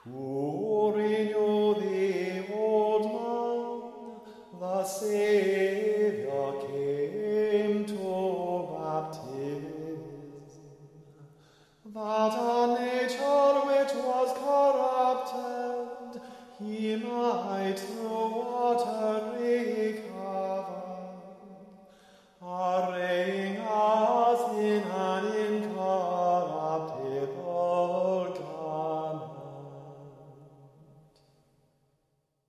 To renew the old man, the Saviour came to baptism, that a nature which was corrupted he might